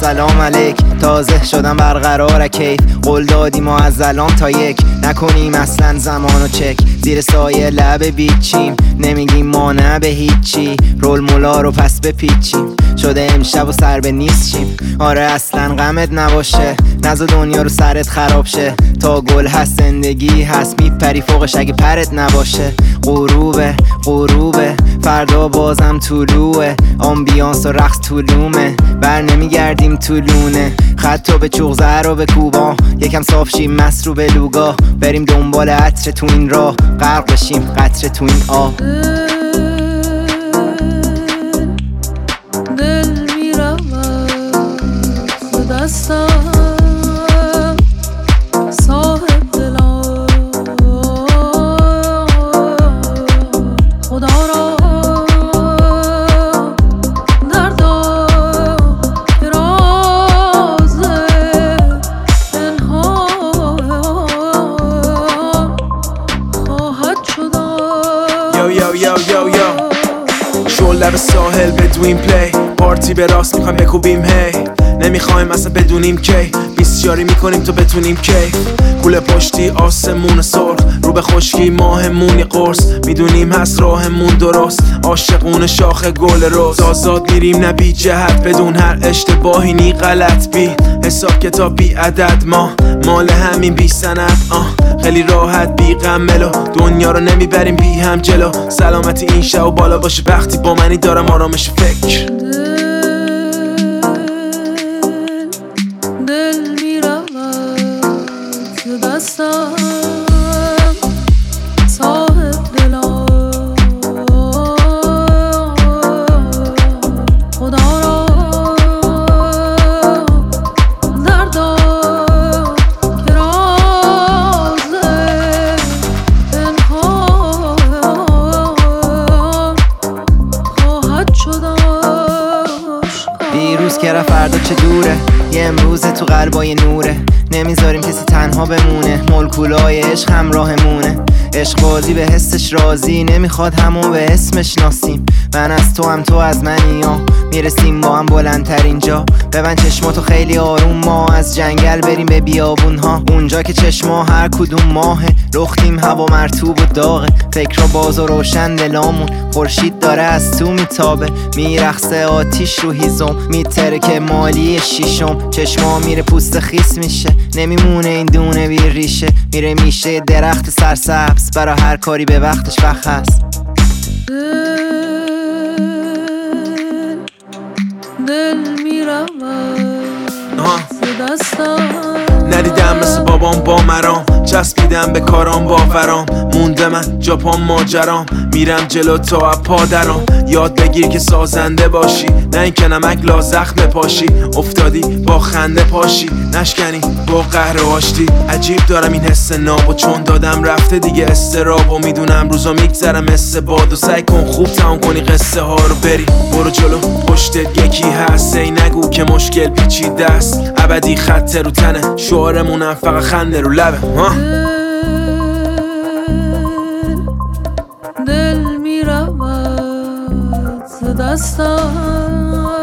سلام علیک. تازه شدم برقرار کیف، قول دادی ما از الان تا یک نکنیم اصلا زمانو چک. زیر سایه لب بیچیم، نمیگیم ما نه به هیچی. رول مولا رو پس بپیچیم، شده امشب و سر به نیست چیم. آره اصلا غمت نباشه، نزا دنیا رو سرت خراب شه. تا گل هست زندگی هست، میپری فوقش اگه پرت نباشه. غروبه غروبه فردا بازم طلوعه، آمبیانس و رقص طولومه، بر نمیگردیم طولونه. خطو به چغزه رو به کوبا، یکم صاف شیم مست رو به لوگا. بریم دنبال عطر تو این راه، غرق بشیم قطره تو این آب. دل میرود ز دستم، صاحب دلم خدا را دردم که راز پنهان خواهد شدن. یو یو یو یو یو شل لب ساحل بدویم پلی، پارتی به راست میخوایم بکوبیم هی. نمیخوایم اصلا بدونیم کی، بیسیاری میکنیم تو بتونیم کی. کوله پشتی آسمون سرخ، رو به خشکی ماهمونی قرص. میدونیم هست راهمون درست، عاشقون شاخ گل روز. آزاد میریم نه بی جهت، بدون هر اشتباهی نی غلط بی حساب کتاب بی عدد. ما مال همین بی سند، خیلی راحت بی غم ملو. دنیا رو نمیبریم بی هم جلو، سلامتی این شب و بالا باشه وقتی با منی دارم آرامش فکر. دل میرود ز دستم، صاحب دلم خدا را دردم که راز پنهان خواهد شدن. دیروز که رفت فردا چه دوره، یه امروز تو قلبای نوره. نمیذاریم کسی تنها بمونه، مولکولای عشق همراهمونه. عشق بازی به حسش راضی، نمیخواد همو به اسمش ناسیم. من از تو هم تو از منی، میرسیم با هم بلندتر اینجا. ببند چشماتو خیلی آروم، ما از جنگل بریم به بیابون ها. اونجا که چشما هر کدوم ماهه، لختیم هوا مرطوب و داغه. فکرها باز و روشن دلامون، خورشید داره از تو میتابه. میرقصه آتیش رو هیزم، میترکه مالی شیشم. چشما میره پوست خیس میشه، نمیمونه این دونه بی ریشه. میره میشه درخت سرسبز، برا هر کاری به وقتش وقت هست. دل میرود ز دستم، ندیدم مثل بابام با مرام، چسبیدم به کارام باورام. مونده من جاپام ماجرام، میرم جلو تا پا درام. یاد بگیر که سازنده باشی، نه این که نمک لا زخم پاشی. افتادی با خنده پاشی، نشکنی با قهر و آشتی. عجیب دارم این حس ناب، و چون دادم رفته دیگه استراب. و میدونم روزا میگذرم مثل باد، و سعی کن خوب تمام کنی قصه ها رو. بری برو جلو پشتت یکی هست، ای نگو که مشکل پیچیده است. ابدی خط رو تنه، شعارمونم فقط خنده رو لبه. دل میرود ز دستم،